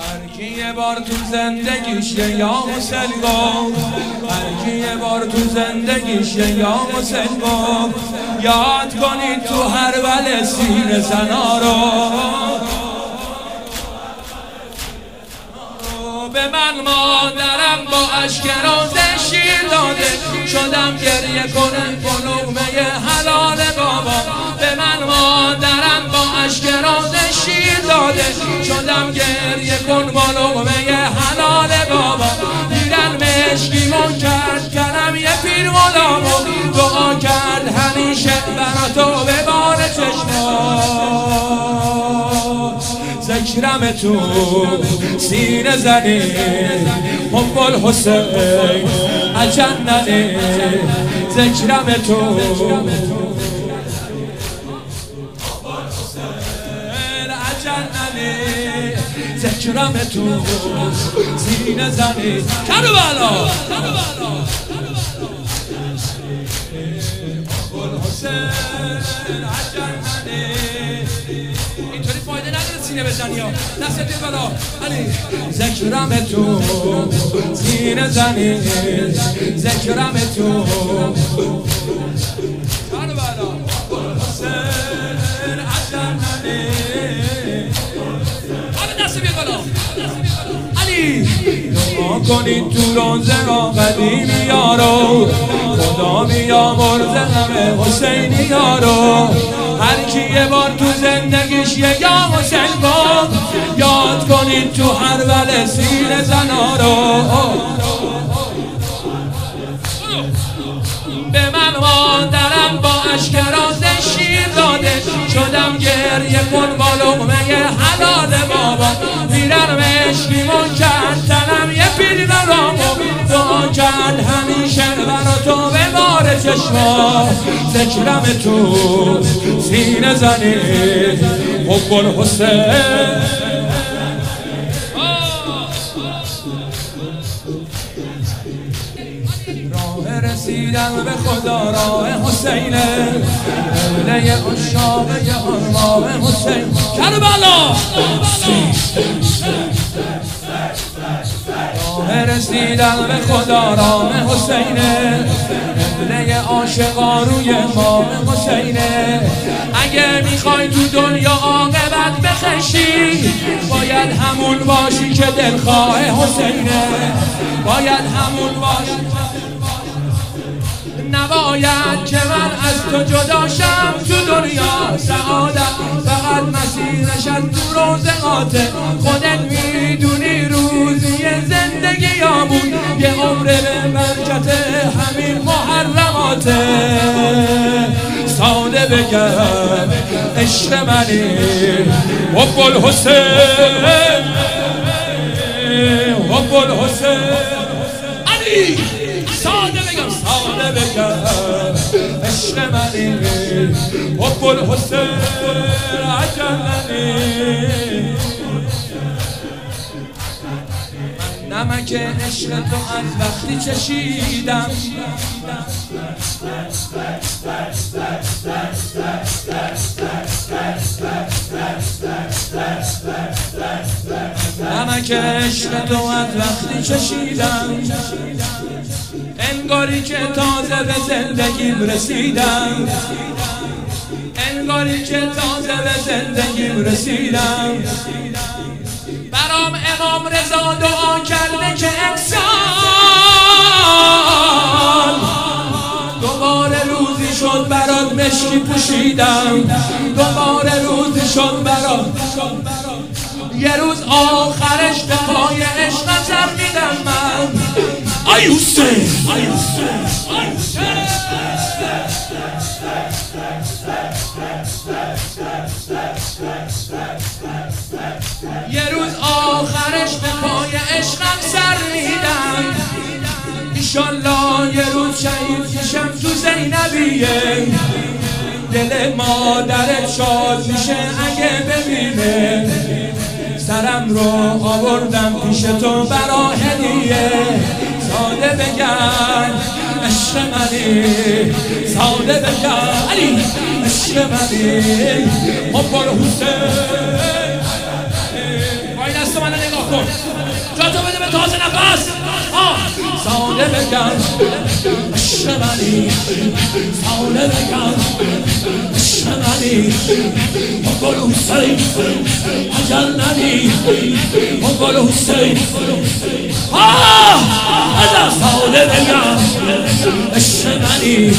هر کی یه بار تو زندگیش یا حسین گفت، هر کی یه بار تو زندگیش یا حسین گفت، یاد کنید تو هر بل سینه زنا رو. به من مادرم با اشک روزه شیر داده، شدم گریه کنم با لقمه حلال بابا. به من مادرم با اشک روزه شیر داده، شدم گریه کن با لقمه حلال بابا. دیدن مشکیمون کرد کنم یه پیر غلامو، دعا کرد همیشه برا تو به بار چشما. ذکرم تو سینه زنی حب الحسین اجننی، ذکرم تو حب الحسین اجننی، ذکرم تو سینه زنی کربلا حب الحسین اجننی. اینطوری فایده نداره سینه بزنی ها، دستت بالا علی. ذکرم تو سینه زنی، ذکرم تو کربلا حسین اجننی. حالا دست بیا بالا علی. دعا کنید تو روزه را قدیمی یارو، خدا بیامرزه غم حسینی یارو. هر کی یه بار تو زندگیش یا حسین گفت، یاد کنید تو هر بل سینه زنا رو. به من مادرم با اشک روزه شیر داده، شدم گریه کن با لقمه حلال بابا. میرم مشکیمون کرد تنم یه پیر غلامو، دعا کرد همیشه برا تو به بار چشما. ذکرم تو سینه زنی حب الحسین. راه رسیدن به خدا راه حسینه، قبله عشاق آن راه حسین کربلا. راه رسیدن به خدا راه حسینه، قبله عاشقا روی ماه حسینه. اگه میخوای تو دنیا عاقبت بخشی، باید همون باشی که دلخواه حسینه، باید همون باشی. نباید که من از تو جدا شم تو دنیا، سعادت فقط مسیرش از تو روزقاته. خودت میدونی روزی زندگی یا بود، یه عمر به برکت همین محرماته. ساده بگم عشق منی حب الحسین، حب الحسین علی. ساده بگم عشق منی حب الحسین اجننی. نمک عشق تو از وقتی چشیدم، نمک عشق تو از وقتی چشیدم، انگاری که تازه به زندگیم رسیدم، انگاری که تازه به زندگیم رسیدم. برام امام رضا دعا کرده که اکسال دوباره روزی شد برات مشکی پوشیدم، دوباره روزی شد برات. یه روز آخرش به پای عشق سر میدم من. ای حسین یه روز آخرش به پای عشقم سر میدم. ایشالله یه روز شهید میشم تو زینبیه، دل مادرت شاد میشه اگه ببینه. سرم رو آوردم پیش تو برا هدیه. ساده بگن عشق منی، ساده بگن علی عشق منی حب الحسین. وای دست منو نگاه کن جاتو بده به تازه نفس ساده بگم عشق منی ساده بگم عشق منی گل حسین اجل ندی گل حسین ازا ساده بگم عشق منی